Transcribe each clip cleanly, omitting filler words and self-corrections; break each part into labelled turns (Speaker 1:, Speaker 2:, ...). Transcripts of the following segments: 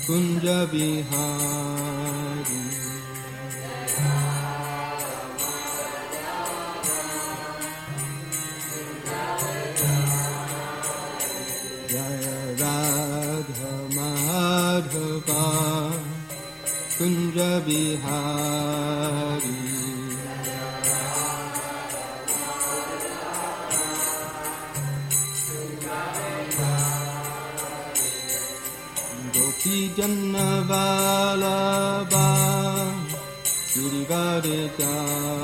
Speaker 1: Kunja Bihari. Jaya Radha Madhava Kunja Bihari. Gopi Janna Vallabha Girivardhari.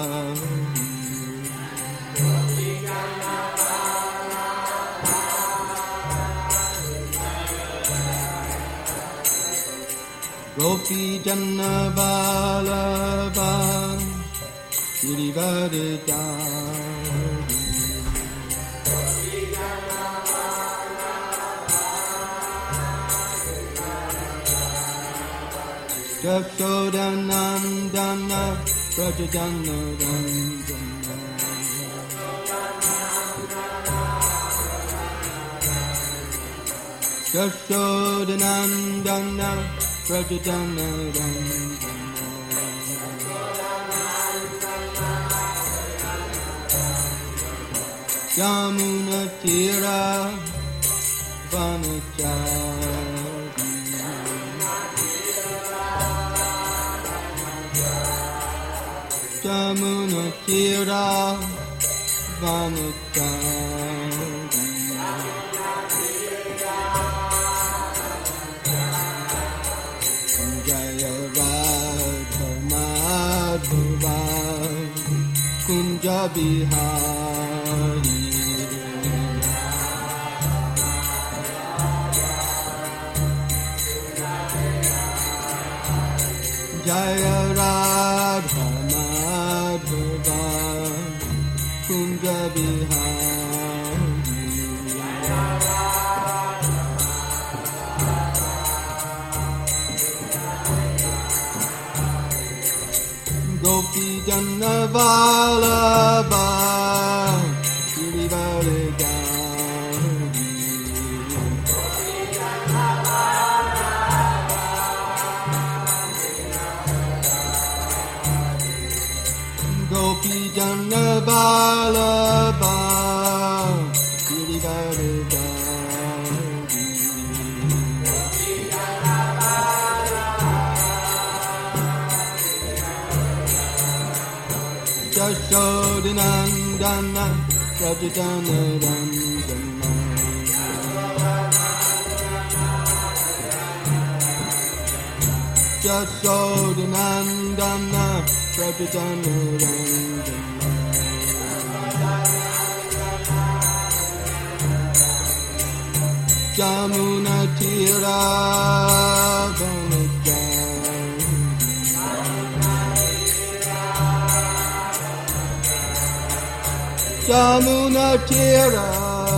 Speaker 1: Gopi Janna Vallabha Girivardhari. Jashodanandana Prajajanandana. Jashodanandana Prajajanandana. Yamuna Tira Vanachari. Yamuna Tira Vanachari. Jaya Radha Madhava Kunja Bihari. Jaya Radha Madhava Kunja Bihari. Gopi Janna Vallabha Girivardhari. Gopi Janna Vallabha Girivardhari. Jashodanandana Prajajanandana. Jashodanandana Prajajanandana. Jamuna Tira Vanachari. Jamuna Tira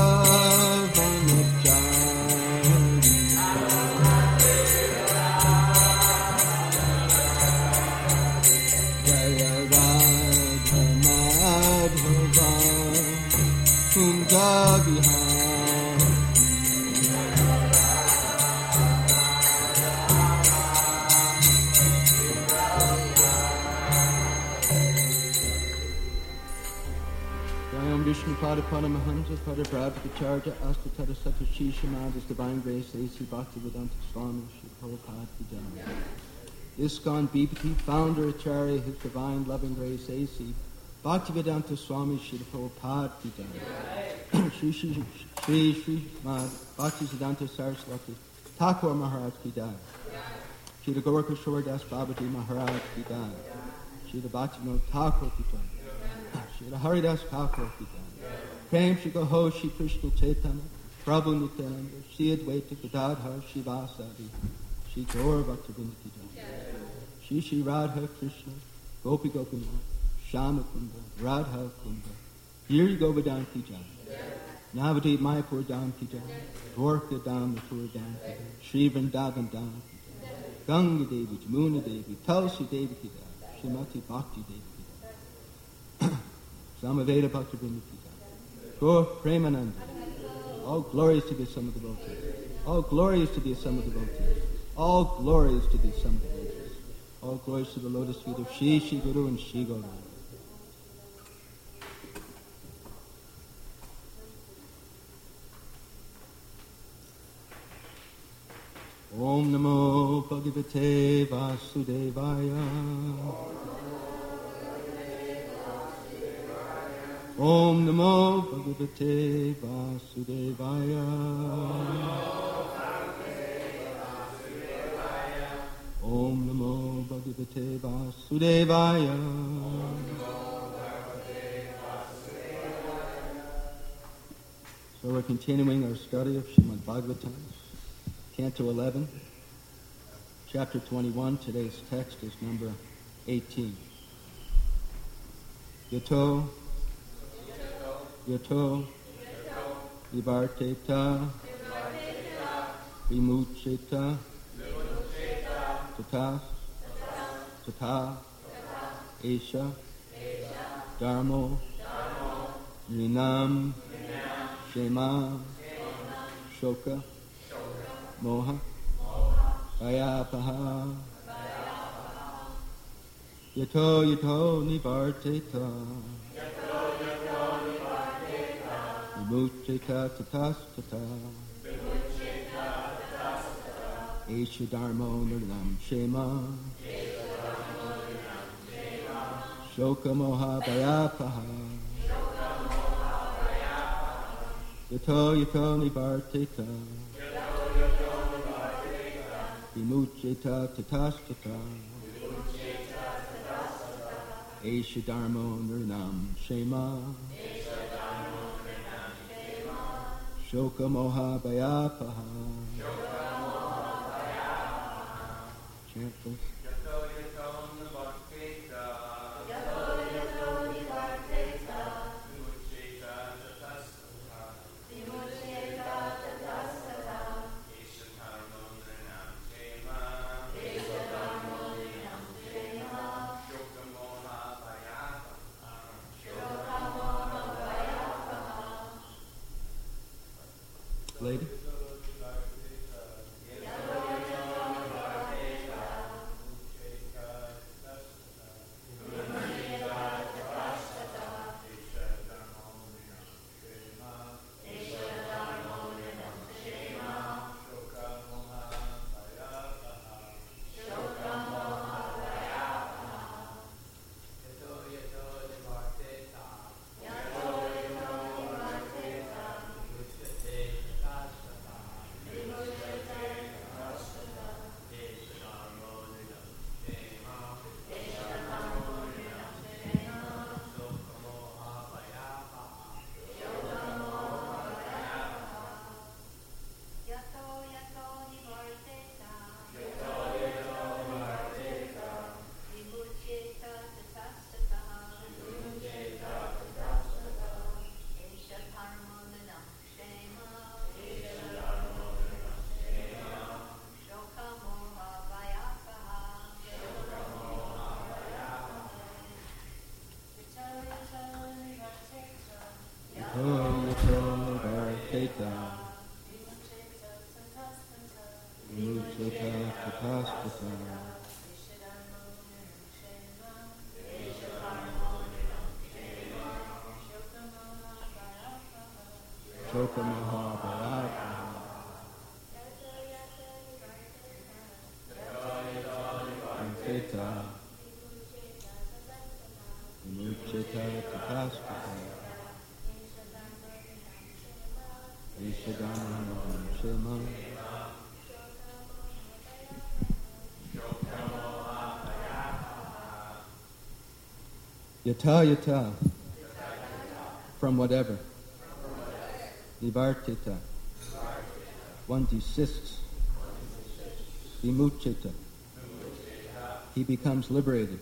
Speaker 1: Vanachari. Jaya Radha Madhava Kunja Bihari. Vishnu Pada Paramahansa Pada Prabhupada Astatara Satashisha Madhus Divine Grace A.C. Bhaktivedanta Swami Shri Prabhupada Vijaya. ISKCON BPT Founder Acharya His Divine Loving Grace A.C. Bhaktivedanta Swami Shri Prabhupada Vijaya. Shri Bhaktisiddhanta Saraswati Thakur Maharaj Vijaya. Shri Gorka Shordas Babaji Maharaj Vijaya. Shri Bhaktivinoda Thakur Vijaya. Shri Haridas Thakur Vijaya. Prem Shri Gaho Shri Krishna Chaitanya Prabhu Nityananda Shri Advaita Gadadhar Shivasadi Shri Gaur Bhaktivinoda Vijaya. Shri Radha Krishna Gopi Gopinath Shama Kunda Radha Kunda Giri Govardhan Vijaya. Navadip Mayapur Dham Vijaya. Dwarka Dham Mathura Dham Vijaya. Shri Vrindavan Dham Vijaya. Ganga Devi Jamuna Devi Tulsi Devi Vijaya. Srimati Bhakti Devi Vijaya. Samaveda Bhaktivinoda Vijaya. Gaur Premananda. All glories to the sum of the devotees. All glories to the sum of the devotees. All glories to thee, Son of the Ages. All glories to the lotus feet of Shri Guru and Shri Gauranga. Om Namo Bhagavate Vasudevaya. Om Namo Bhagavate Vasudevaya. Om Namo Bhagavate Vasudevaya. So we're continuing our study of Srimad Bhagavatam, Canto 11, Chapter 21. Today's text is number 18. Yato, Yato, Vivarteta, Vimucheta, Tata, Tata, Esha, Dharmo, Rinam, Shema, Shoka, Moha, Vayapaha, Yato, Yato, Nivarteta, Vimucheta, Tatas, Tata, Esha Dharmo Nirnam Shema Shoka Moha Vayapaha Yato Yato Nivarteta Vimucheta Tatas Tata Esha Dharmo Nirnam Shema Shoka Moha Vayapaha. Chant, please. Lady? Shoka Moha Vayapaha Vimucheta Vimucheta Tatastata Ishadana Shema Yata Yata from whatever. Nivartita. One desists. Vimucheta. He becomes liberated.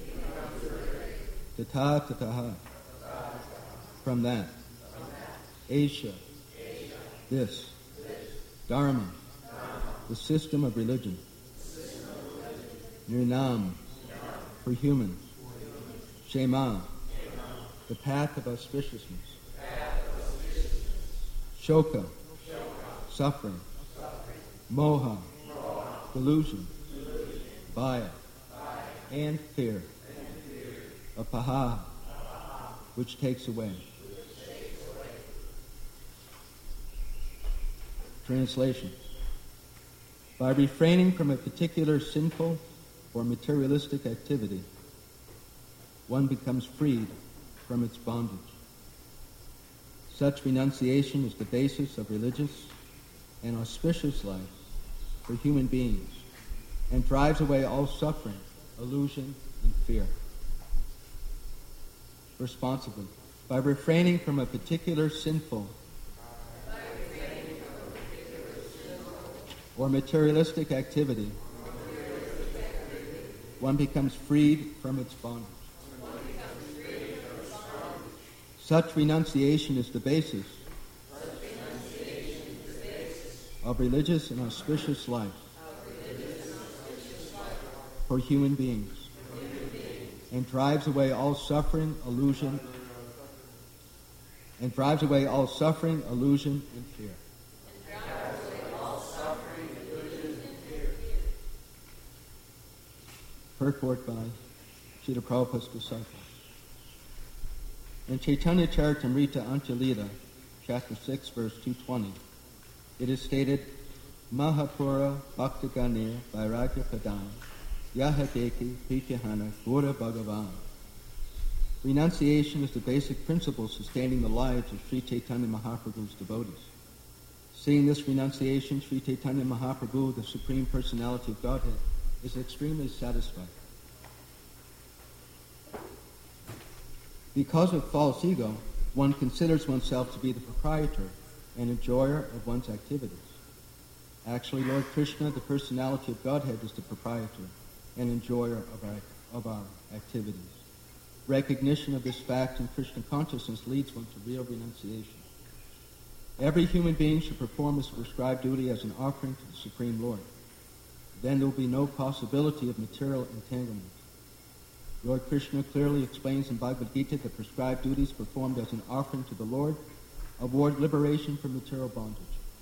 Speaker 1: Tata tataha. From that. Esha. This. Dharma. The system of religion. Nirnam. For humans. Shema. The path of auspiciousness. Shoka, suffering. Moha, delusion, baya, and fear, apaha, which takes away. Translation. By refraining from a particular sinful or materialistic activity, one becomes freed from its bondage. Such renunciation is the basis of religious and auspicious life for human beings and drives away all suffering, illusion, and fear. Responsibly. By refraining from a particular sinful or materialistic activity, one becomes freed from its bondage. Such renunciation is the basis of religious and auspicious life for human beings and drives away all suffering, illusion, and fear. Purport by Srila Prabhupada's disciples. In Chaitanya Charitamrita Antya-lila, chapter 6, verse 220, it is stated, Mahapura Bhaktaganir Vairagya Padam Yahadeki Pitihana Gura Bhagavan. Renunciation is the basic principle sustaining the lives of Sri Chaitanya Mahaprabhu's devotees. Seeing this renunciation, Sri Chaitanya Mahaprabhu, the Supreme Personality of Godhead, is extremely satisfied. Because of false ego, one considers oneself to be the proprietor and enjoyer of one's activities. Actually, Lord Krishna, the Personality of Godhead, is the proprietor and enjoyer of our activities. Recognition of this fact in Krishna consciousness leads one to real renunciation. Every human being should perform his prescribed duty as an offering to the Supreme Lord. Then there will be no possibility of material entanglement. Lord Krishna clearly explains in Bhagavad Gita that prescribed duties performed as an offering to the Lord award liberation from material bondage.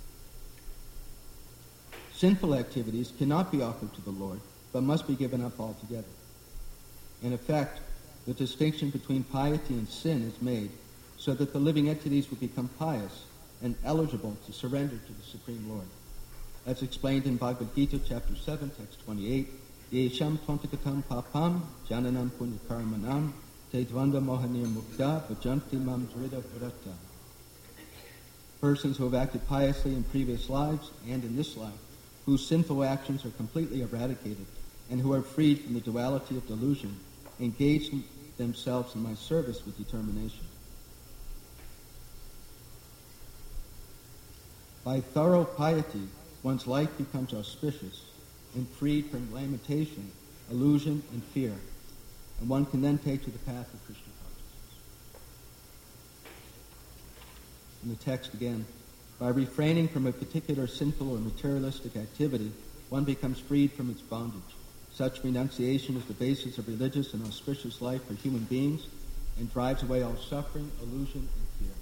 Speaker 1: Sinful activities cannot be offered to the Lord, but must be given up altogether. In effect, the distinction between piety and sin is made so that the living entities will become pious and eligible to surrender to the Supreme Lord. As explained in Bhagavad Gita, chapter 7, text 28, Yesham twantikatam papam jananam punyakarmanam te dvanda mohanir mukta bhajanti mam drida vrata. Persons who have acted piously in previous lives and in this life, whose sinful actions are completely eradicated, and who are freed from the duality of delusion, engage themselves in my service with determination. By thorough piety, one's life becomes auspicious and freed from lamentation, illusion, and fear, and one can then take to the path of Krishna consciousness. In the text again, by refraining from a particular sinful or materialistic activity, one becomes freed from its bondage. Such renunciation is the basis of religious and auspicious life for human beings and drives away all suffering, illusion, and fear.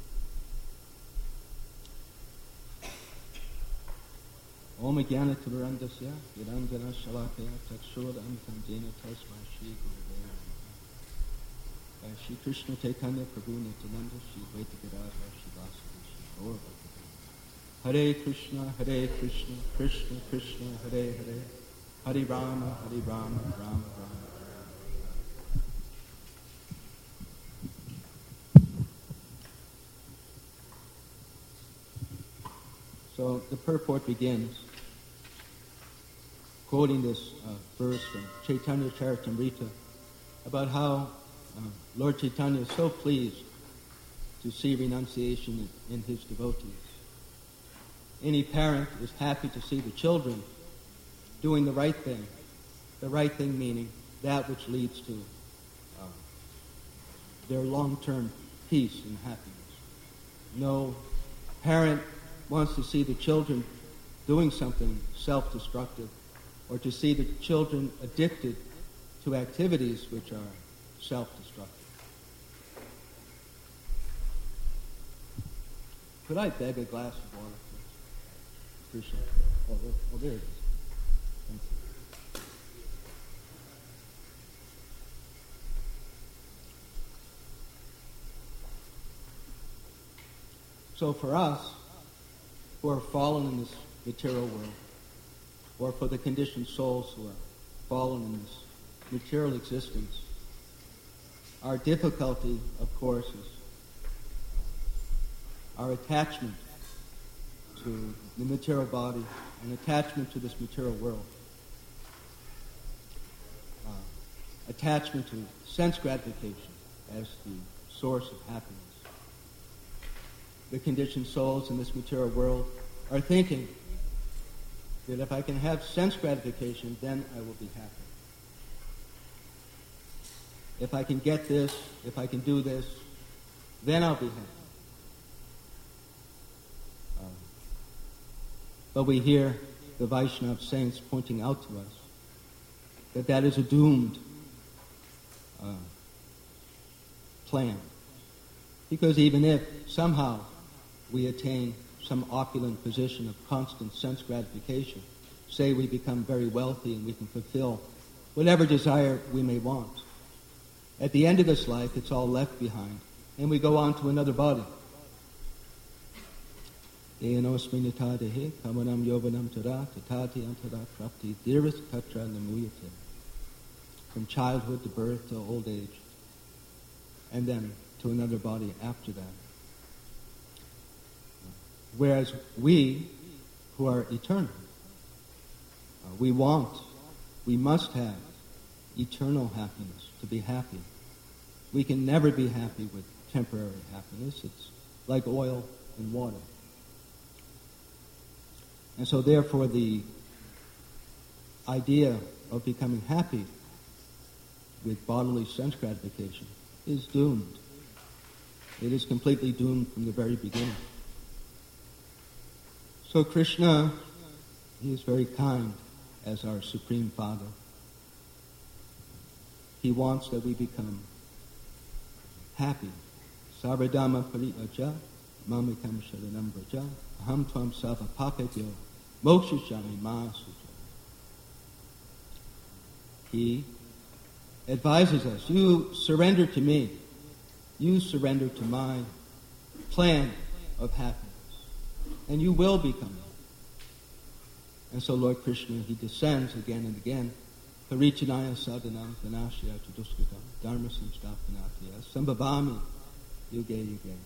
Speaker 1: Om Jnana Timirandasya Yadangana Shalakaya Takshura Amkanjena Tasma Shri Gurave Namaha. By Shri Krishna Chaitanya Prabhu Nityananda Shri Advaita Gadadhara Shri Vasudeva Shri Gaura Bhakti. Hare Krishna, Krishna Krishna, Hare Hare, Hare Rama, Rama Rama. So the purport begins quoting this verse from Chaitanya Charitamrita about how Lord Chaitanya is so pleased to see renunciation in his devotees. Any parent is happy to see the children doing the right thing meaning that which leads to their long-term peace and happiness. No parent wants to see the children doing something self-destructive or to see the children addicted to activities which are self-destructive. Could I beg a glass of water, please? Appreciate it. Oh, there it is. Thank you. So for us, who are fallen in this material world, or for the conditioned souls who are fallen in this material existence, our difficulty, of course, is our attachment to the material body and attachment to this material world. Attachment to sense gratification as the source of happiness. The conditioned souls in this material world are thinking that if I can have sense gratification, then I will be happy. If I can get this, if I can do this, then I'll be happy. But we hear the Vaishnava saints pointing out to us that that is a doomed plan. Because even if somehow we attain some opulent position of constant sense gratification, say we become very wealthy and we can fulfill whatever desire we may want, at the end of this life it's all left behind and we go on to another body. From childhood to birth to old age, and then to another body after that. Whereas we, who are eternal, we must have eternal happiness to be happy. We can never be happy with temporary happiness. It's like oil and water. And so therefore the idea of becoming happy with bodily sense gratification is doomed. It is completely doomed from the very beginning. So Krishna, he is very kind as our Supreme Father. He wants that we become happy. Sarvadhamma pariyaja, mamikam sharanam vraja, aham tvam sava pakatyo, mokshishami masuja. He advises us, you surrender to me. You surrender to my plan of happiness. And you will become happy. And so Lord Krishna, he descends again and again. Parichanaya sadhanam vinashya chaduskatam dharma samsthapanatya sambhavami yuge yuge.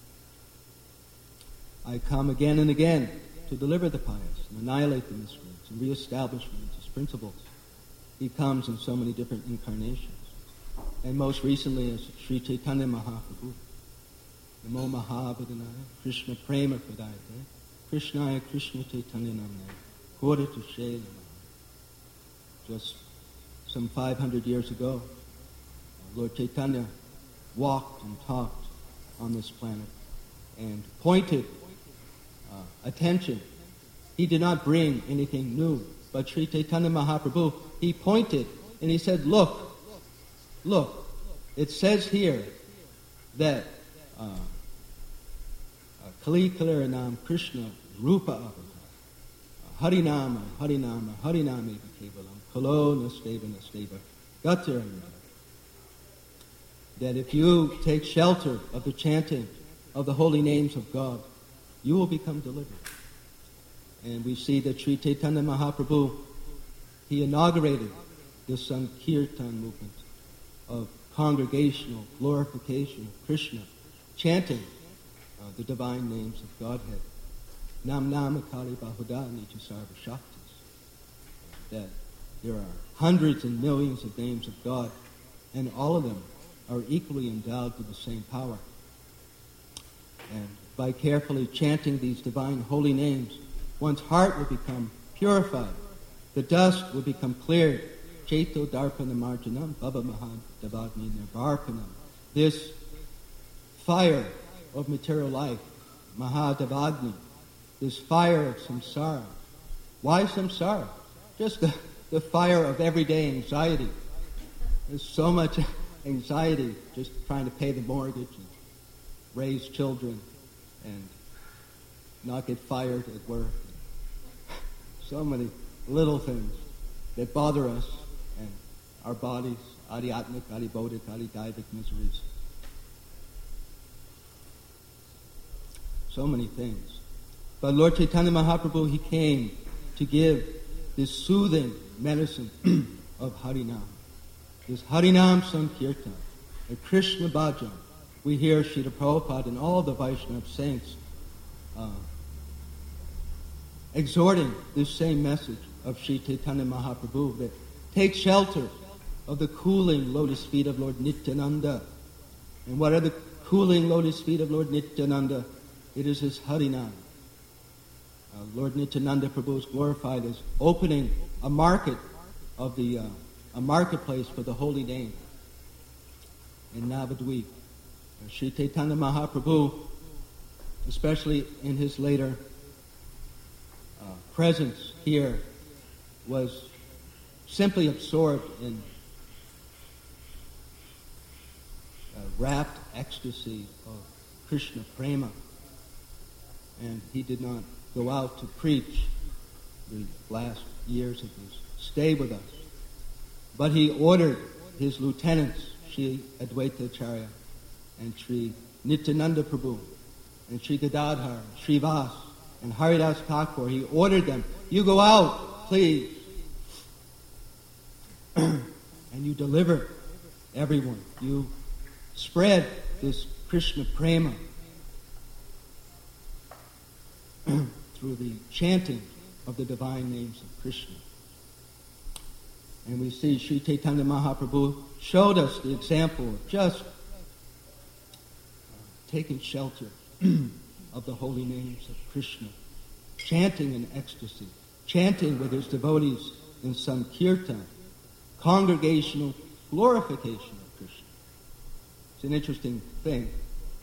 Speaker 1: I come again and again to deliver the pious and annihilate the miscreants and reestablish religious principles. He comes in so many different incarnations. And most recently as Sri Chaitanya Mahaprabhu. Namo Mahabhadanaya, Krishna Prema Pradayate, Krishnaya Krishna Chaitanya Namne, Kora Tushe Namaha. Just some 500 years ago, Lord Chaitanya walked and talked on this planet and pointed attention. He did not bring anything new, but Sri Chaitanya Mahaprabhu, he pointed and he said, look, it says here that Kali Kalaranam Krishna Rupa Avatar Harinama Harinama Hariname Kevalam Kalo Nasteva Nasteva Gatirana. That if you take shelter of the chanting of the holy names of God, you will become delivered. And we see that Sri Chaitanya Mahaprabhu, he inaugurated the Sankirtan movement of congregational glorification of Krishna, chanting the divine names of Godhead. Nam Nama Kali Bahuda Nitya Sarva Shaktis. That there are hundreds and millions of names of God, and all of them are equally endowed with the same power. And by carefully chanting these divine holy names, one's heart will become purified. The dust will become cleared. Chaito Darpana Marjanam Baba Mahad Davagni Nirvarpanam. This fire of material life, Mahadavagni, this fire of samsara. Why samsara? Just the fire of everyday anxiety. There's so much anxiety just trying to pay the mortgage and raise children and not get fired at work. So many little things that bother us and our bodies, adhyatmic, adhibodhic, adhidaivic miseries. So many things. But Lord Chaitanya Mahaprabhu, he came to give this soothing medicine of Harinam. This Harinam Sankirtan, a Krishna Bhajan. We hear Srila Prabhupada and all the Vaishnava saints exhorting this same message of Sri Chaitanya Mahaprabhu, that take shelter of the cooling lotus feet of Lord Nityananda. And what are the cooling lotus feet of Lord Nityananda? It is his Harinam. Lord Nityananda Prabhu is glorified as opening a market of a marketplace for the holy name in Navadvip. Sri Chaitanya Mahaprabhu, especially in his later presence here, was simply absorbed in rapt ecstasy of Krishna prema, and he did not go out to preach the last years of his stay with us, but he ordered his lieutenants, Sri Advaita Acharya and Sri Nityananda Prabhu and Sri Gadadhar, Sri Vas and Haridas Thakur, he ordered them, you go out, please, and you deliver everyone. You spread this Krishna prema through the chanting of the divine names of Krishna. And we see Sri Chaitanya Mahaprabhu showed us the example of just taking shelter of the holy names of Krishna, chanting in ecstasy, chanting with his devotees in Sankirtan, congregational glorification of Krishna. It's an interesting thing,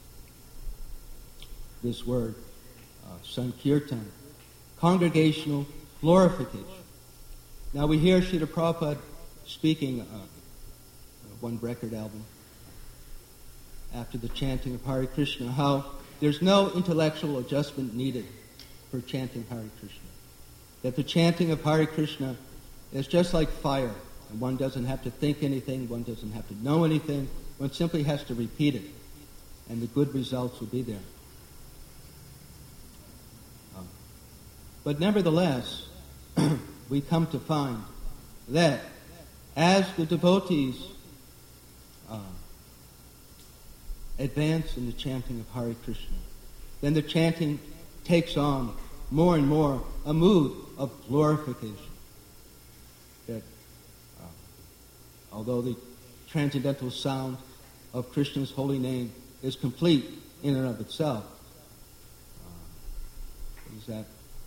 Speaker 1: this word, Sankirtan, congregational glorification. Now we hear Srila Prabhupada speaking one record album after the chanting of Hare Krishna, how there's no intellectual adjustment needed for chanting Hare Krishna. That the chanting of Hare Krishna is just like fire. And one doesn't have to think anything, one doesn't have to know anything, one simply has to repeat it, and the good results will be there. But nevertheless, we come to find that as the devotees advance in the chanting of Hare Krishna, then the chanting takes on more and more a mood of glorification. That although the transcendental sound of Krishna's holy name is complete in and of itself, what is that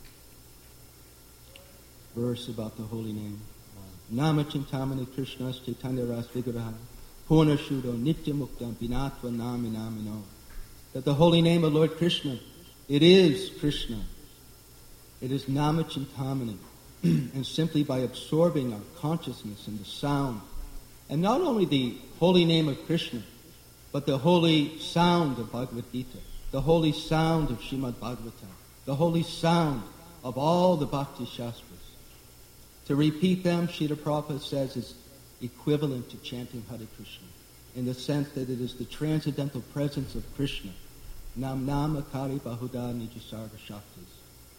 Speaker 1: verse about the holy name? Nama Chintamani Krishnas Chaitanya Ras Vigraha Purna Shuddho Nitya Muktam Vinatva Nami Namino. That the holy name of Lord Krishna, it is Krishna. It is Nama Chintamani. And simply by absorbing our consciousness in the sound, and not only the holy name of Krishna, but the holy sound of Bhagavad Gita, the holy sound of Srimad Bhagavatam, the holy sound of all the Bhakti Shastras. To repeat them, Srila Prabhupada says, is equivalent to chanting Hare Krishna, in the sense that it is the transcendental presence of Krishna. Nam Nama Kari Bahuda Nijasarva Shaktis.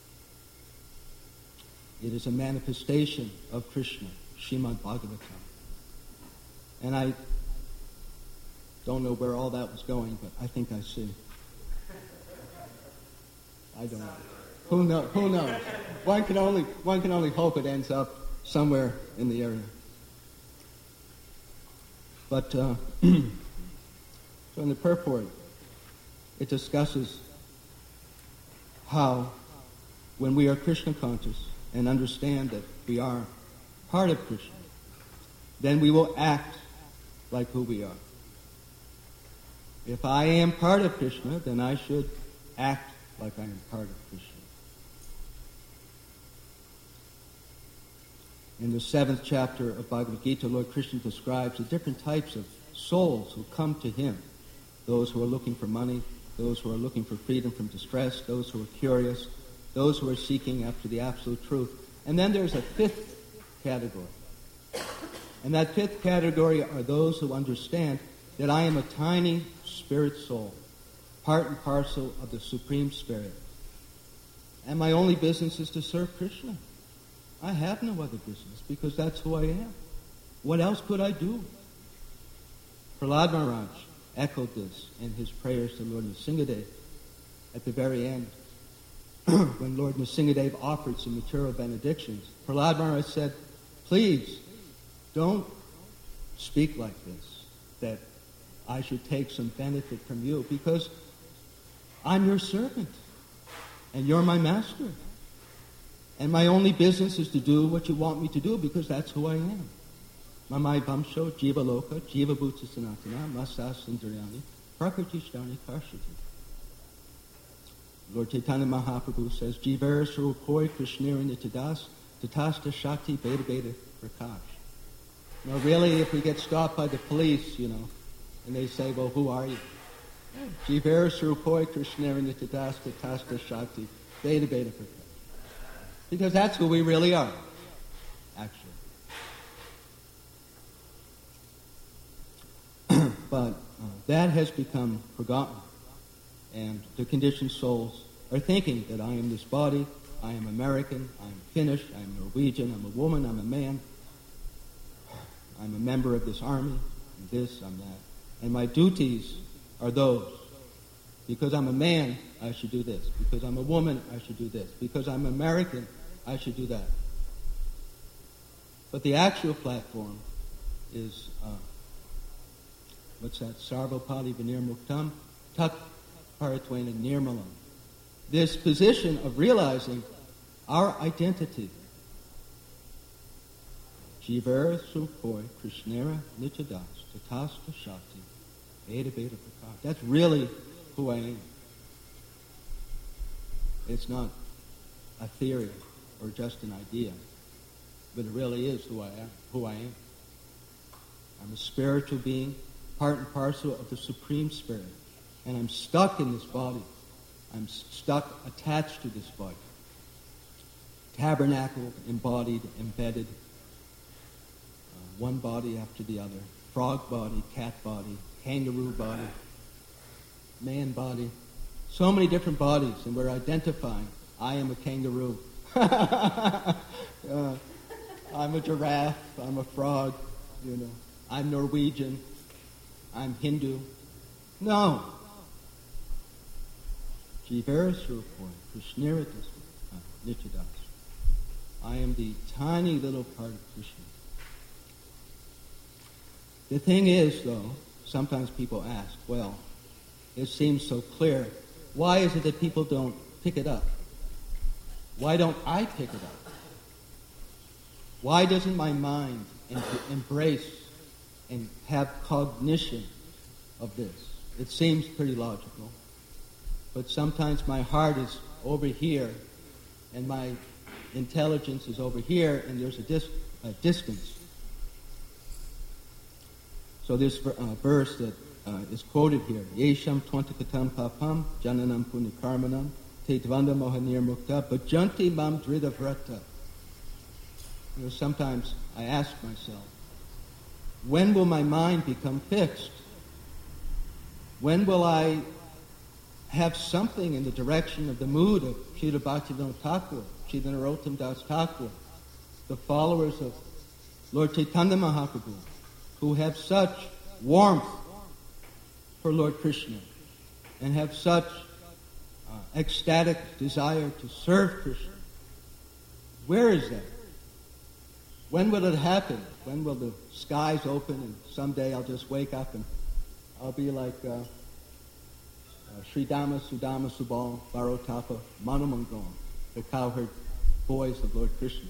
Speaker 1: It is a manifestation of Krishna, Srimad Bhagavatam. And I don't know where all that was going, but I think I see. I don't know. Who knows? One can only hope it ends up somewhere in the area. But so in the purport, it discusses how when we are Krishna conscious and understand that we are part of Krishna, then we will act like who we are. If I am part of Krishna, then I should act like I am part of Krishna. In the 7th chapter of Bhagavad Gita, Lord Krishna describes the different types of souls who come to him. Those who are looking for money, those who are looking for freedom from distress, those who are curious, those who are seeking after the absolute truth. And then there's a 5th category. And that fifth category are those who understand that I am a tiny spirit soul, part and parcel of the Supreme Spirit. And my only business is to serve Krishna. I have no other business because that's who I am. What else could I do? Prahlad Maharaj echoed this in his prayers to Lord Nrsingadev at the very end. When Lord Nrsingadev offered some material benedictions, Prahlad Maharaj said, please, don't speak like this, that I should take some benefit from you, because I'm your servant, and you're my master. And my only business is to do what you want me to do, because that's who I am. Mamai Vamsho, Jiva Loka, Jiva Bhuta Sanatana, Masas Indriyani, Prakritishtani Karshati. Lord Chaitanya Mahaprabhu says, Jivara Sarupoi Krishnira Nityadas, Tatasta Shakti Beta Beta Prakash. Now really, if we get stopped by the police, and they say, well, who are you? Jivara Sarupoi Krishnira Nityadas, Tatasta Shakti Beta Beta Prakash. Because that's who we really are, actually. But that has become forgotten. And the conditioned souls are thinking that I am this body, I am American, I am Finnish, I am Norwegian, I'm a woman, I'm a man, I'm a member of this army, I'm this, I'm that. And my duties are those. Because I'm a man, I should do this. Because I'm a woman, I should do this. Because I'm American, I should do that. But the actual platform is, what's that? Sarvapadi Vinirmuktam, Tak Paratwena Nirmalam. This position of realizing our identity. Jivara Sukhoi Krishnera Nityadas Tatasta Shakti Beta Beta Prakash. That's really who I am. It's not a theory or just an idea, but it really is who I am. I'm a spiritual being, part and parcel of the Supreme Spirit. And I'm stuck in this body. I'm stuck, attached to this body. Tabernacled, embodied, embedded. One body after the other. Frog body, cat body, kangaroo body, man body. So many different bodies, and we're identifying. I am a kangaroo. I'm a giraffe. I'm a frog. I'm Norwegian. I'm Hindu. No. Jivara Surupoi, Krishnira Nityadas. I am the tiny little part of Krishna. The thing is, though, sometimes people ask, well, it seems so clear. Why is it that people don't pick it up? Why don't I pick it up? Why doesn't my mind embrace and have cognition of this? It seems pretty logical. But sometimes my heart is over here, and my intelligence is over here, and there's a distance. So this verse that is quoted here, Yesham Twantakatam Papam Jananam Punikarmanam Te Dvanda Mohanir Mukta Bhajanti Mam Drida Vrata. Sometimes I ask myself, when will my mind become fixed? When will I have something in the direction of the mood of Srila Bhaktivinoda Thakur, Srila Narottam Das Thakur, the followers of Lord Chaitanya Mahaprabhu, who have such warmth for Lord Krishna and have such ecstatic desire to serve Krishna. Where is that? When will it happen? When will the skies open and someday I'll just wake up and I'll be like Sridama, Sudama, Subal, Barotapa, Manumangam, the cowherd boys of Lord Krishna.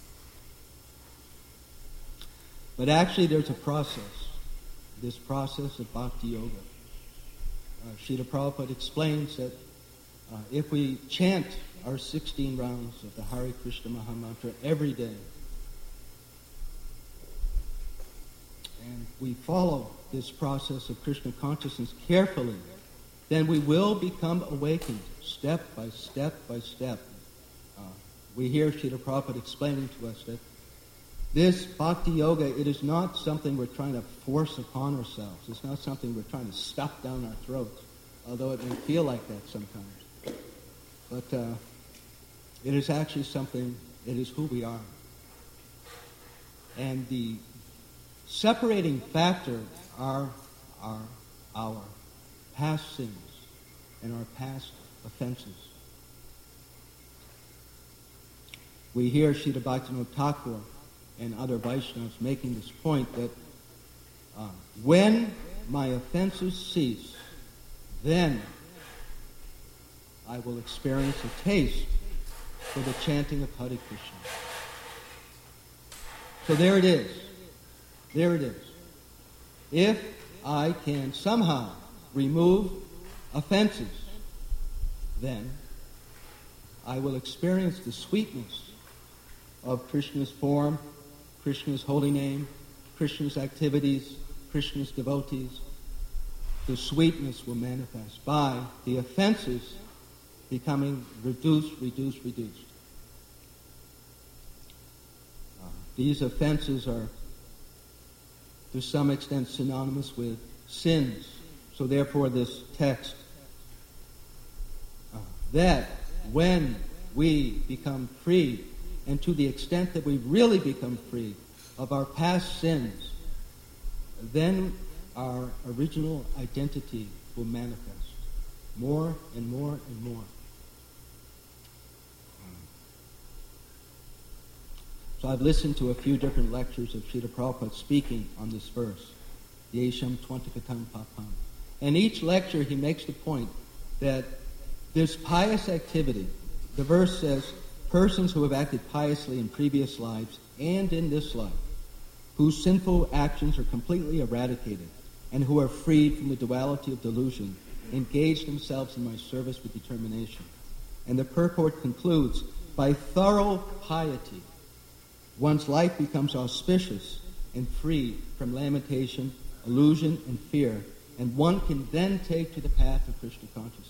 Speaker 1: But actually there's a process, this process of Bhakti Yoga. Srila Prabhupada explains that if we chant our 16 rounds of the Hare Krishna Mahamantra every day, and we follow this process of Krishna consciousness carefully, then we will become awakened step by step by step. We hear Srila Prabhupada explaining to us that This bhakti yoga, it is not something we're trying to force upon ourselves. It's not something we're trying to stuff down our throats, although it may feel like that sometimes. But it is actually something, it is who we are. And the separating factor are our past sins and our past offenses. We hear Srila Bhaktivinoda Thakur and other Vaishnavas making this point that when my offenses cease, then I will experience a taste for the chanting of Hare Krishna. So there it is. There it is. If I can somehow remove offenses, then I will experience the sweetness of Krishna's form, Krishna's holy name, Krishna's activities, Krishna's devotees. The sweetness will manifest by the offenses becoming reduced. These offenses are, to some extent, synonymous with sins. So therefore, this text, that when we become free, and to the extent that we really become free of our past sins, then our original identity will manifest more and more and more. So I've listened to a few different lectures of Srila Prabhupada speaking on this verse, Yesham Twantikatam Papam. And each lecture he makes the point that this pious activity, the verse says, persons who have acted piously in previous lives and in this life, whose sinful actions are completely eradicated, and who are freed from the duality of delusion, engage themselves in my service with determination. And the purport concludes, by thorough piety, one's life becomes auspicious and free from lamentation, illusion, and fear, and one can then take to the path of Krishna consciousness.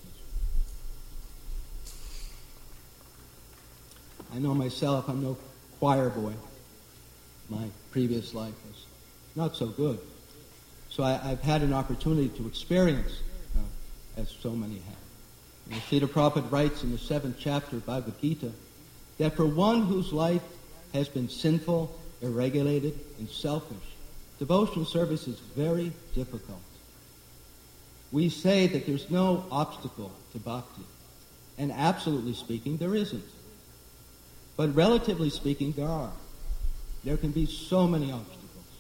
Speaker 1: I know myself, I'm no choir boy. My previous life was not so good. So I've had an opportunity to experience, as so many have. And Srila Prabhupada writes in the 7th chapter of Bhagavad Gita that for one whose life has been sinful, irregulated, and selfish, devotional service is very difficult. We say that there's no obstacle to bhakti, and absolutely speaking, there isn't. But relatively speaking, there are. There can be so many obstacles.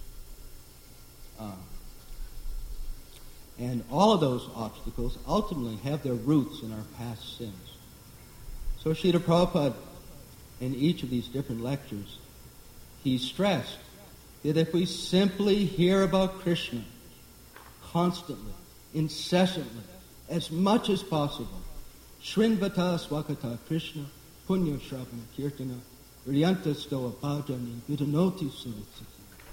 Speaker 1: And all of those obstacles ultimately have their roots in our past sins. So Srila Prabhupada, in each of these different lectures, he stressed that if we simply hear about Krishna constantly, incessantly, as much as possible, Shrinvata Swakata Krishna, Punya Shravana Kirtana, Riyanta Stoa Bhajani, Vidanoti Suvitsati.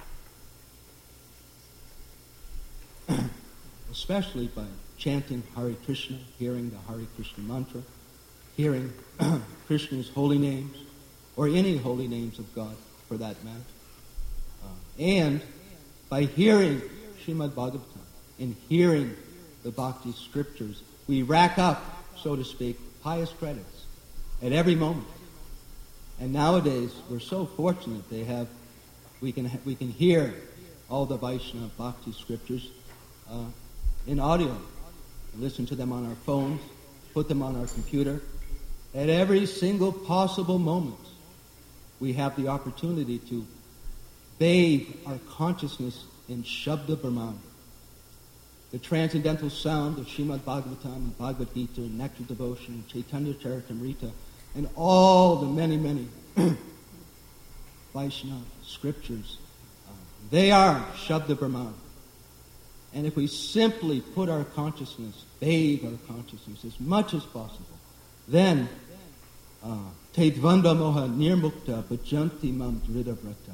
Speaker 1: Especially by chanting Hare Krishna, hearing the Hare Krishna mantra, hearing Krishna's holy names, or any holy names of God, for that matter. And by hearing Srimad Bhagavatam and hearing the Bhakti scriptures, we rack up, so to speak, pious credits at every moment. And nowadays, we're so fortunate we can hear all the Vaishnava Bhakti scriptures in audio. Listen to them on our phones, put them on our computer. At every single possible moment, we have the opportunity to bathe our consciousness in Shabda Brahman, the transcendental sound of Srimad Bhagavatam and Bhagavad Gita and Nectar Devotion and Chaitanya Charitamrita and all the many, many Vaishnava scriptures. They are Shabda Brahman. And if we simply put our consciousness, bathe our consciousness as much as possible, then Tedvanda moha nirmukta bhajanti mam dhridavrata.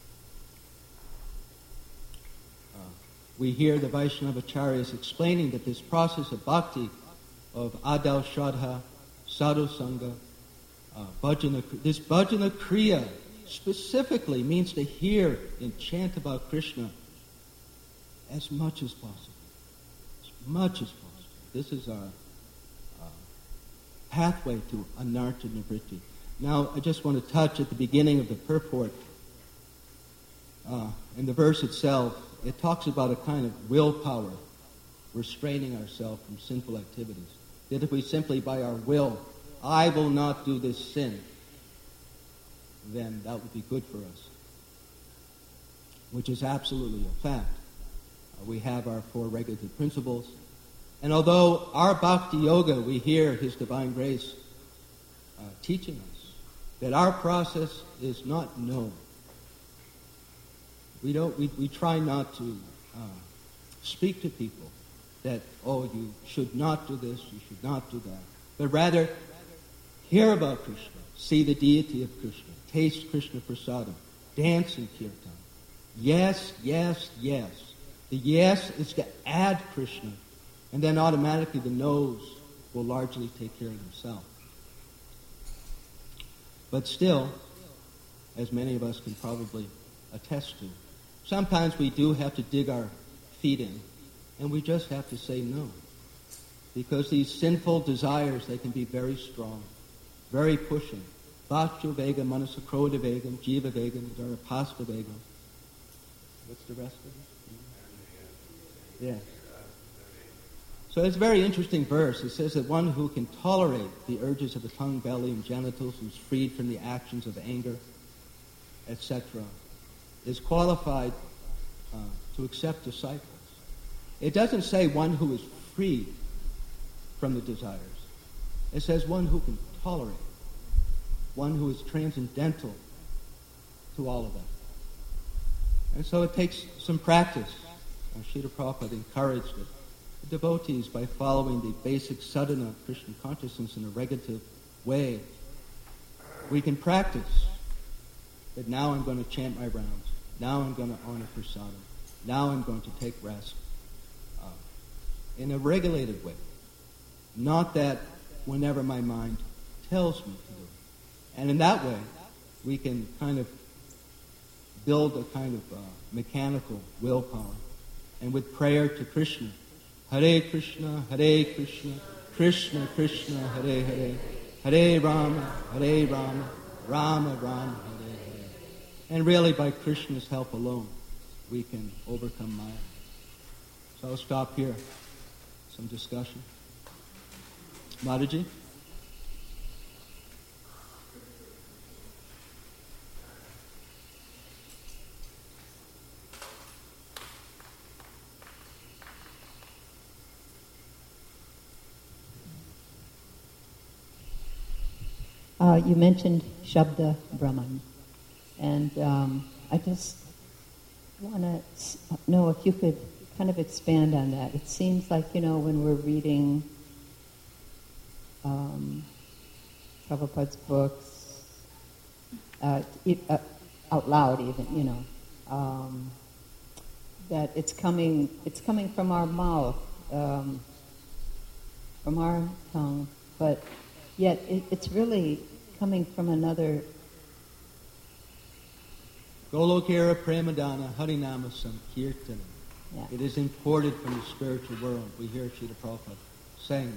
Speaker 1: We hear the Vaishnavacharyas explaining that this process of bhakti, of adau shraddha, sadhu sangha, bhajana, this bhajana kriya specifically means to hear and chant about Krishna as much as possible. As much as possible. This is our pathway to anartha nivritti. Now, I just want to touch at the beginning of the purport. In the verse itself, it talks about a kind of willpower restraining ourselves from sinful activities. That if we simply by our will, I will not do this sin, then that would be good for us. Which is absolutely a fact. We have our 4 regulative principles. And although our bhakti yoga, we hear His Divine Grace teaching us that our process is not known. We try not to speak to people that, oh, you should not do this, you should not do that. But rather, hear about Krishna, see the deity of Krishna, taste Krishna prasadam, dance in kirtan. Yes, yes, yes. The yes is to add Krishna, and then automatically the no's will largely take care of themselves. But still, as many of us can probably attest to, sometimes we do have to dig our feet in, and we just have to say no. Because these sinful desires, they can be very strong, very pushing. Vachya vegam, manasa krodha vegam, jiva vegam, dharapasta vegam. What's the rest of it? Yeah. So it's a very interesting verse. It says that one who can tolerate the urges of the tongue, belly, and genitals, who's freed from the actions of anger, etc., is qualified to accept disciples. It doesn't say one who is freed from the desires. It says one who can tolerate, one who is transcendental to all of that. And so it takes some practice. Srila Prabhupada encouraged it. The devotees, by following the basic sadhana of Krishna consciousness in a regulative way, we can practice that now I'm going to chant my rounds, now I'm going to honor prasadam, now I'm going to take rest in a regulated way. Not that whenever my mind tells me to do it. And in that way, we can kind of build a kind of mechanical willpower. And with prayer to Krishna, Hare Krishna, Krishna Krishna, Hare Hare, Hare Rama, Rama Rama, Hare Hare. And really by Krishna's help alone, we can overcome Maya. So I'll stop here. Some discussion. Mataji?
Speaker 2: You mentioned Shabda Brahman, and I just want to know if you could kind of expand on that. It seems like, when we're reading Prabhupada's books, out loud even, that it's coming from our mouth, from our tongue, but yet it's really coming from another.
Speaker 1: Golokera Premadana Harinama Sankirtana.
Speaker 2: Yeah.
Speaker 1: It is imported from the spiritual world. We hear Srila Prabhupada saying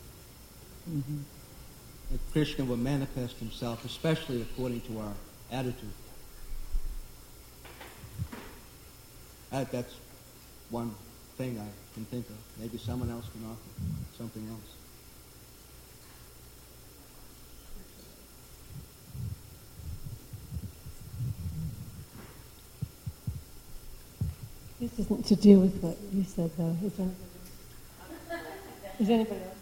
Speaker 1: that Krishna will manifest himself, especially according to our attitude. That's one thing I can think of. Maybe someone else can offer something else.
Speaker 3: This isn't to do with what you said, though. Is anybody else?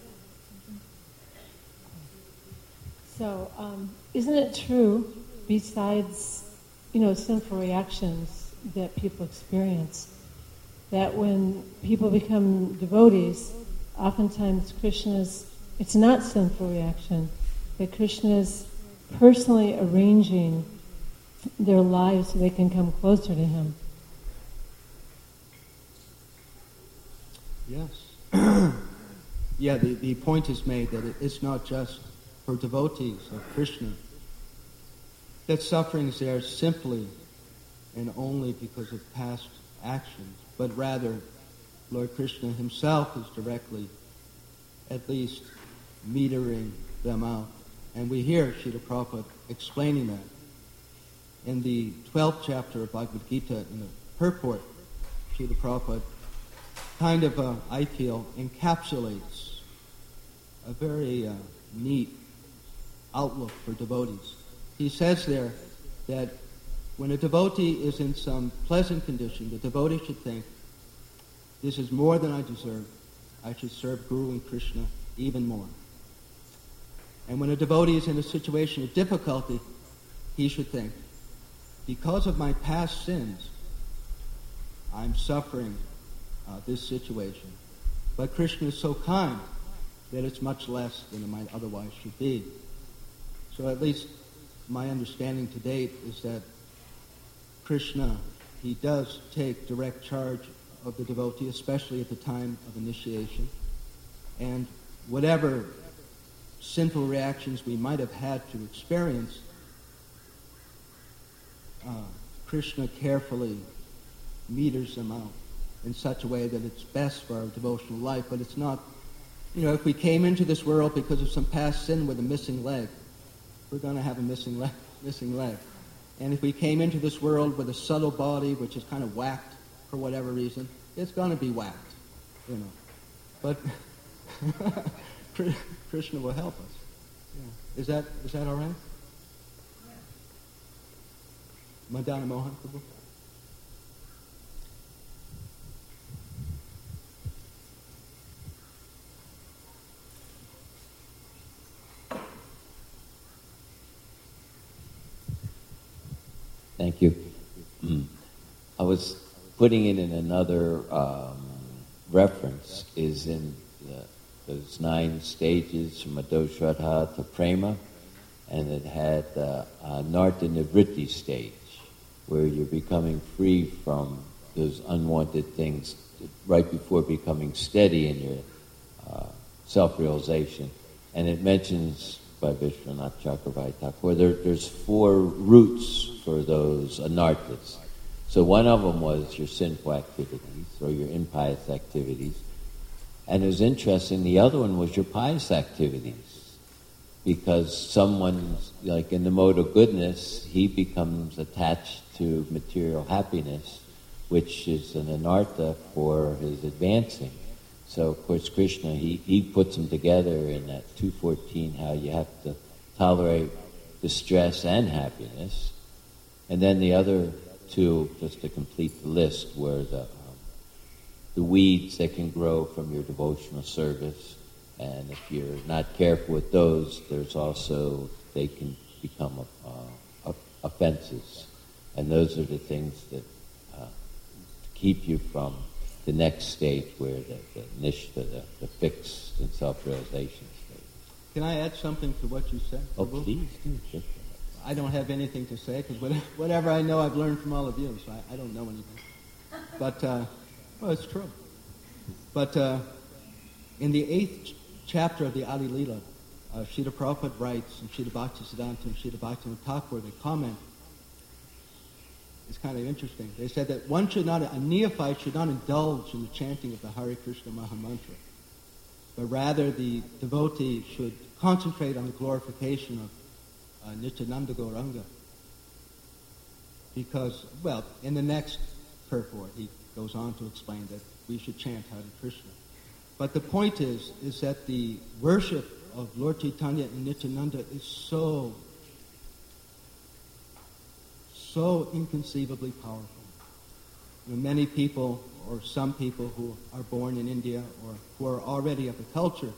Speaker 3: So, isn't it true, besides, sinful reactions that people experience, that when people become devotees, oftentimes it's not sinful reaction, that Krishna is personally arranging their lives so they can come closer to Him?
Speaker 1: Yes. Yeah, the point is made that it's not just for devotees of Krishna that suffering is there simply and only because of past actions, but rather Lord Krishna himself is directly, at least, metering them out. And we hear Srila Prabhupada explaining that. In the 12th chapter of Bhagavad Gita, in the purport, Srila Prabhupada kind of, I feel, encapsulates a very neat outlook for devotees. He says there that when a devotee is in some pleasant condition, the devotee should think, this is more than I deserve. I should serve Guru and Krishna even more. And when a devotee is in a situation of difficulty, he should think, because of my past sins, I'm suffering this situation. But Krishna is so kind that it's much less than it might otherwise should be. So at least my understanding to date is that Krishna, he does take direct charge of the devotee, especially at the time of initiation. And whatever sinful reactions we might have had to experience, Krishna carefully meters them out in such a way that it's best for our devotional life. But it's not, if we came into this world because of some past sin with a missing leg, we're going to have a missing leg. And if we came into this world with a subtle body, which is kind of whacked for whatever reason, it's going to be whacked, But Krishna will help us. Yeah. Is that all right? Madana Mohan Prabhu?
Speaker 4: Thank you. I was putting it in another reference, is in those 9 stages from Adoshraddha to Prema, and it had Narta Nivritti stage, where you're becoming free from those unwanted things right before becoming steady in your self-realization. And it mentions by Vishwanath Chakravarti Thakur, there's 4 routes for those anarthas. So one of them was your sinful activities or your impious activities. And it was interesting, the other one was your pious activities. Because someone, like in the mode of goodness, he becomes attached to material happiness, which is an anartha for his advancing. So, of course, Krishna, he puts them together in that 214, how you have to tolerate distress and happiness. And then the other 2, just to complete the list, were the weeds that can grow from your devotional service. And if you're not careful with those, there's also, they can become offenses. And those are the things that keep you from the next stage, where the fixed and self-realization stage.
Speaker 1: Can I add something to what you said?
Speaker 4: Oh, please do.
Speaker 1: I don't have anything to say, because whatever I know I've learned from all of you, so I don't know anything. But, well, it's true. But in the 8th chapter of the Adi Leela, Srila Prabhupada writes, and Srila Bhaktisiddhanta and Srila Bhaktivinoda Thakur, they comment. It's kind of interesting. They said that a neophyte should not indulge in the chanting of the Hare Krishna Mahamantra, but rather the devotee should concentrate on the glorification of Nityananda Gauranga. Because, well, in the next purport, he goes on to explain that we should chant Hare Krishna. But the point is that the worship of Lord Chaitanya and Nityananda is so inconceivably powerful. Many people, or some people who are born in India or who are already of the culture,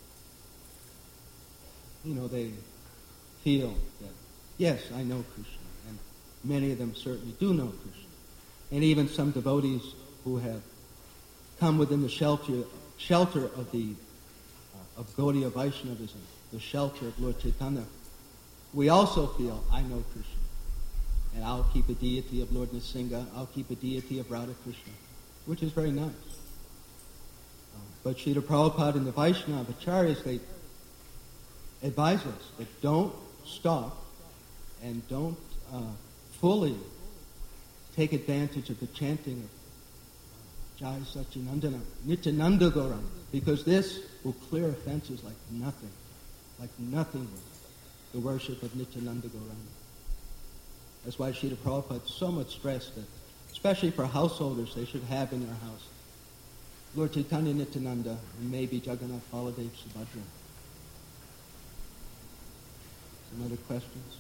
Speaker 1: they feel that, yes, I know Krishna, and many of them certainly do know Krishna. And even some devotees who have come within the shelter of of Gaudiya Vaishnavism, the shelter of Lord Chaitanya, we also feel, I know Krishna. And I'll keep a deity of Lord Nrsimha, I'll keep a deity of Radha Krishna, which is very nice. But Srila Prabhupada and the Vaishnava Acharyas, they advise us that don't stop and don't fully take advantage of the chanting of Jai Satchidananda, Nityananda Gauranga, because this will clear offenses like nothing will, the worship of Nityananda Gauranga. That's why Srila Prabhupada so much stressed that, especially for householders, they should have in their house Lord Chaitanya Nityananda and maybe Jagannath Baladev Subhadra. Some other questions?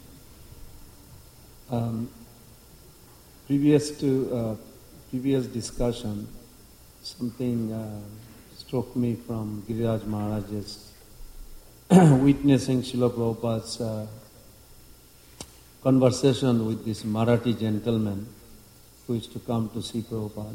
Speaker 5: Previous to previous discussion, something struck me from Giriraj Maharaj's witnessing Srila Prabhupada's conversation with this Marathi gentleman who used to come to see Prabhupada.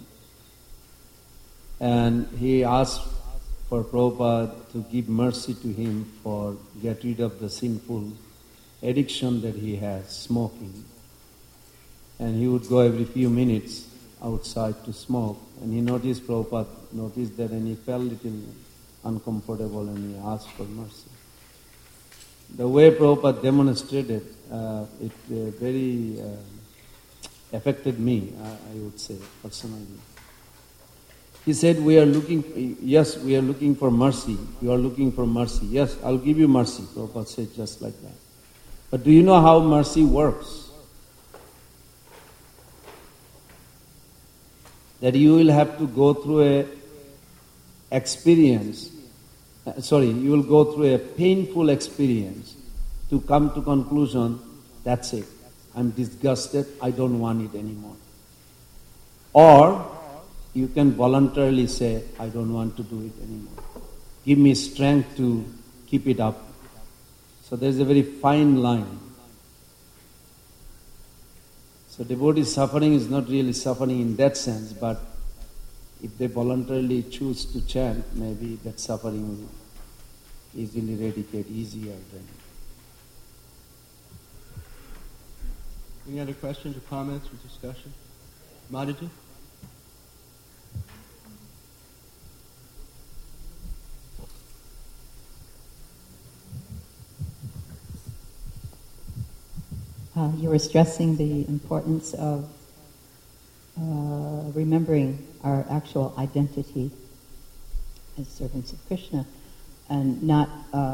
Speaker 5: And he asked for Prabhupada to give mercy to him for get rid of the sinful addiction that he has, smoking. And he would go every few minutes outside to smoke. And he noticed, Prabhupada noticed that, and he felt a little uncomfortable and he asked for mercy. The way Prabhupada demonstrated, it very affected me, I would say, personally. He said, we are looking for mercy. You are looking for mercy. Yes, I'll give you mercy. Prabhupada said just like that. But do you know how mercy works? That you will have to go through you will go through a painful experience to come to conclusion, that's it. I'm disgusted, I don't want it anymore. Or you can voluntarily say, I don't want to do it anymore. Give me strength to keep it up. So there's a very fine line. So devotee suffering is not really suffering in that sense, but if they voluntarily choose to chant, maybe that suffering will easily eradicate easier than.
Speaker 1: Any other questions or comments or discussion? Mataji?
Speaker 2: You were stressing the importance of remembering our actual identity as servants of Krishna, and not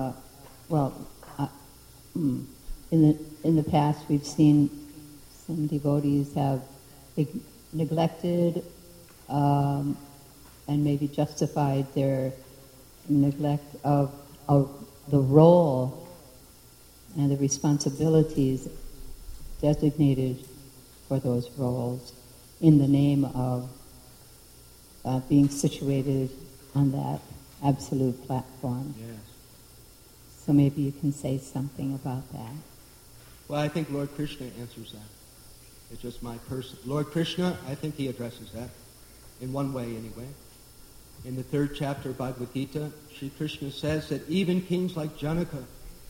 Speaker 2: in the past we've seen some devotees have neglected and maybe justified their neglect of the role and the responsibilities designated for those roles in the name of being situated on that absolute platform.
Speaker 1: Yes.
Speaker 2: So maybe you can say something about that.
Speaker 1: Well, I think Lord Krishna answers that. It's just my person. Lord Krishna, I think he addresses that in one way anyway. In the 3rd chapter of Bhagavad Gita, Sri Krishna says that even kings like Janaka,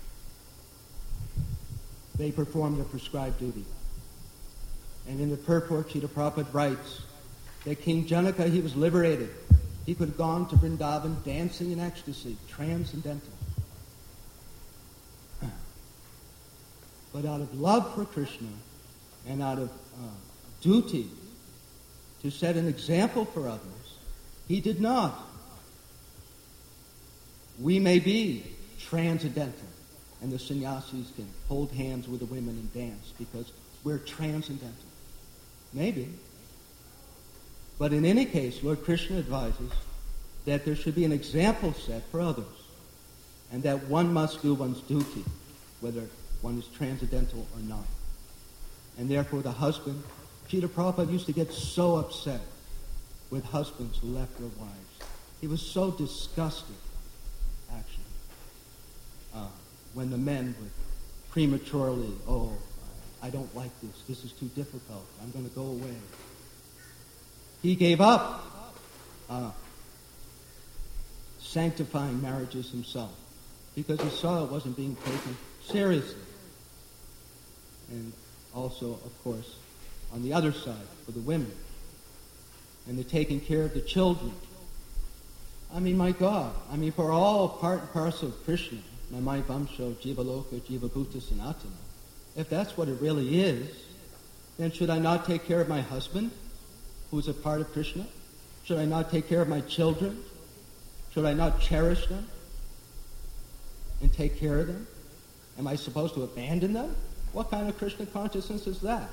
Speaker 1: they perform the prescribed duty. And in the purport, Srila Prabhupada writes that King Janaka, he was liberated. He could have gone to Vrindavan dancing in ecstasy, transcendental. But out of love for Krishna and out of duty to set an example for others, he did not. We may be transcendental, and the sannyasis can hold hands with the women and dance because we're transcendental. Maybe. But in any case, Lord Krishna advises that there should be an example set for others, and that one must do one's duty, whether one is transcendental or not. And therefore the husband, Srila Prabhupada used to get so upset with husbands who left their wives. He was so disgusted, actually, when the men would prematurely, I don't like this. This is too difficult. I'm going to go away. He gave up sanctifying marriages himself because he saw it wasn't being taken seriously. And also, of course, on the other side, for the women. And the taking care of the children. I mean, my God. I mean, for all part and parcel of Krishna, Namai Vamsho, Jiva Loka, Jiva Bhuta Sanatana, If that's what it really is, then should I not take care of my husband, who's a part of Krishna? Should I not take care of my children? Should I not cherish them and take care of them? Am I supposed to abandon them? What kind of Krishna consciousness is that?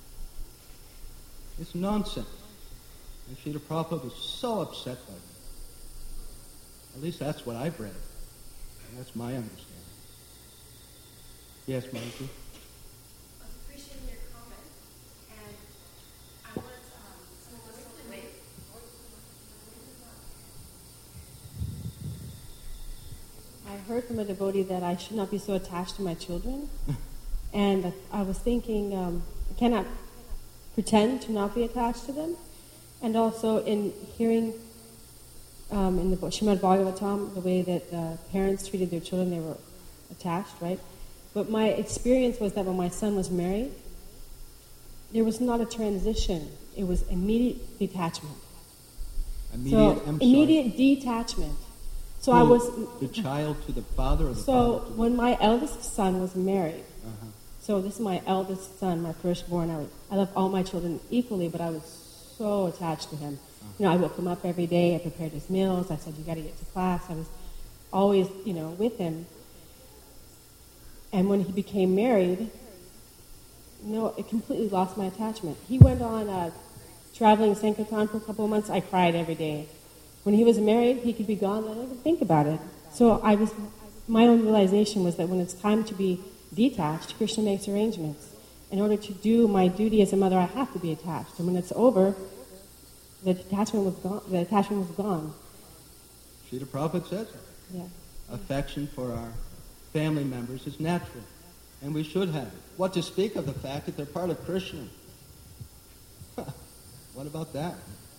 Speaker 1: It's nonsense. And Srila Prabhupada was so upset by it. At least that's what I've read. And that's my understanding. Yes, Margie?
Speaker 6: I was appreciating your comment, and I want to wait. I heard from a devotee that I should not be so attached to my children, and I was thinking I cannot pretend to not be attached to them, and also in hearing in the book Srimad Bhagavatam the way that parents treated their children, they were attached, right? But my experience was that when my son was married, there was not a transition. It was immediate detachment. Immediate detachment. So I was
Speaker 1: the child to the father or the father
Speaker 6: so
Speaker 1: to the
Speaker 6: when my eldest son was married,
Speaker 1: Uh-huh.
Speaker 6: so this is my eldest son, my firstborn. I love all my children equally, but I was so attached to him. You know, I woke him up every day. I prepared his meals. I said, "You got to get to class." I was always, with him. And when he became married, it completely lost my attachment. He went on traveling Sankirtan for a couple of months. I cried every day. When he was married, he could be gone. I didn't even think about it. So my own realization was that when it's time to be detached, Krishna makes arrangements. In order to do my duty as a mother, I have to be attached. And when it's over, the attachment was gone.
Speaker 1: Srila Prabhupada says it.
Speaker 6: Yeah.
Speaker 1: Affection for our family members is natural, and we should have it. What to speak of the fact that they're part of Krishna? What about that?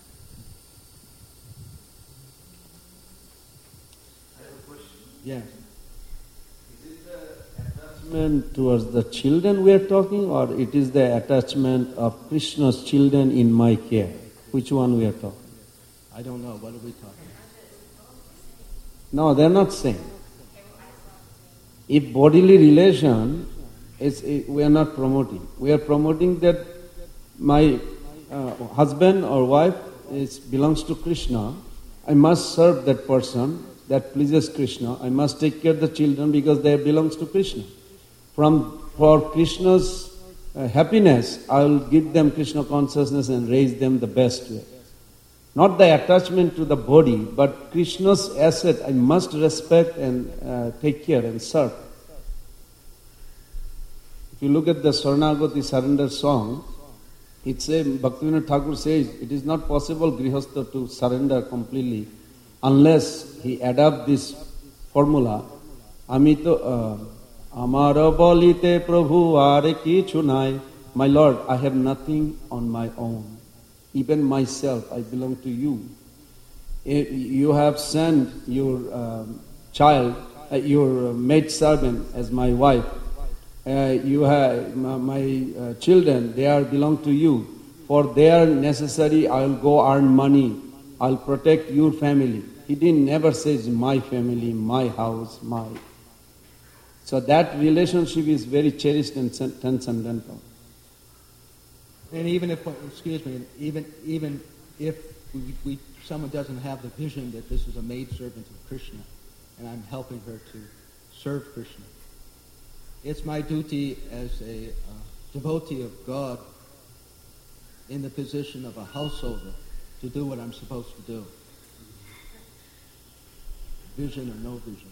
Speaker 5: I have a question.
Speaker 1: Yes.
Speaker 5: Is it the attachment towards the children we are talking, or it is the attachment of Krishna's children in my care? Which one we are talking?
Speaker 1: I don't know. What are we talking?
Speaker 5: No, they are not same. If bodily relation we are not promoting. We are promoting that my husband or wife belongs to Krishna. I must serve that person that pleases Krishna. I must take care of the children because they belongs to Krishna. For Krishna's happiness, I will give them Krishna consciousness and raise them the best way. Not the attachment to the body, but Krishna's asset I must respect and take care and serve. If you look at the Saranagati surrender song, Bhaktivinoda Thakur says, it is not possible Grihastha to surrender completely unless he adopts this formula. Amito Amara bolite Prabhu are kichu nai. My Lord, I have nothing on my own. Even myself, I belong to you. You have sent your child, your maid servant as my wife. You have my children, they belong to you. For their necessary, I will go earn money. I will protect your family. He never says my family, my house, my. So that relationship is very cherished and transcendental.
Speaker 1: And even if, even if someone doesn't have the vision that this is a maidservant of Krishna, and I'm helping her to serve Krishna, it's my duty as a devotee of God in the position of a householder to do what I'm supposed to do. Vision or no vision.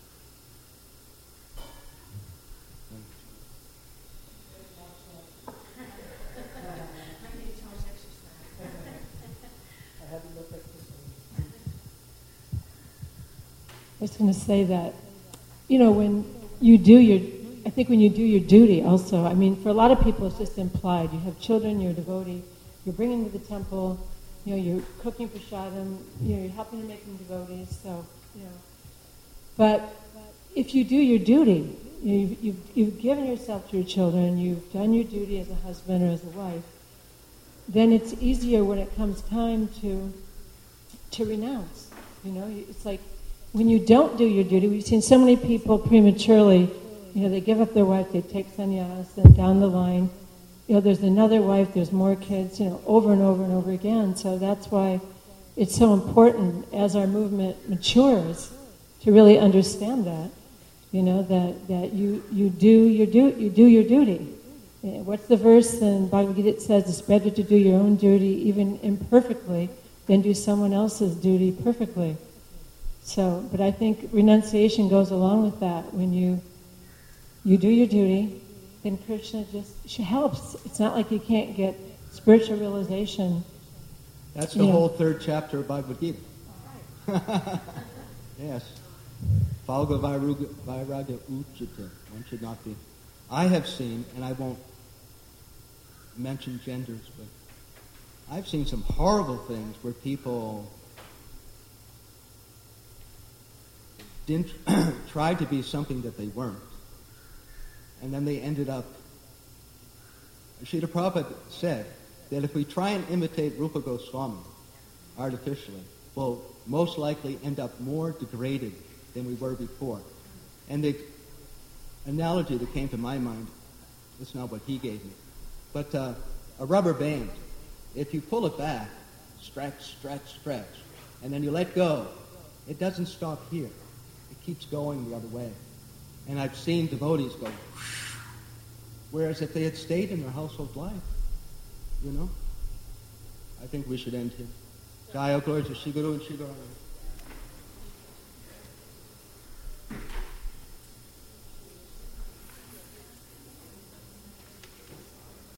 Speaker 3: I was going to say that, when you do your duty also, for a lot of people it's just implied. You have children, you're a devotee, you're bringing them to the temple, you're cooking prasadam, you're helping to make them devotees, But if you do your duty, you've given yourself to your children, you've done your duty as a husband or as a wife, then it's easier when it comes time to renounce. It's like when you don't do your duty, we've seen so many people prematurely, they give up their wife, they take sannyas, and down the line, there's another wife, there's more kids, over and over and over again. So that's why it's so important as our movement matures to really understand that, that you do your duty. What's the verse in Bhagavad Gita? It says it's better to do your own duty, even imperfectly, than do someone else's duty perfectly. So, but I think renunciation goes along with that. When you do your duty, then Krishna just helps. It's not like you can't get spiritual realization.
Speaker 1: That's the whole third chapter of Bhagavad Gita. Yes. Phalga Vairagya Ujjata. One should not be. I have seen, and I won't mention genders, but I've seen some horrible things where people didn't try to be something that they weren't. And then they ended up... Srila Prabhupada said that if we try and imitate Rupa Goswami artificially, we'll most likely end up more degraded than we were before. And the analogy that came to my mind, it's not what he gave me, but a rubber band. If you pull it back, stretch, and then you let go, it doesn't stop here. It keeps going the other way. And I've seen devotees go, whereas if they had stayed in their household life, I think we should end here. Jaya, glory to Shri Guru and Shri Gauranga.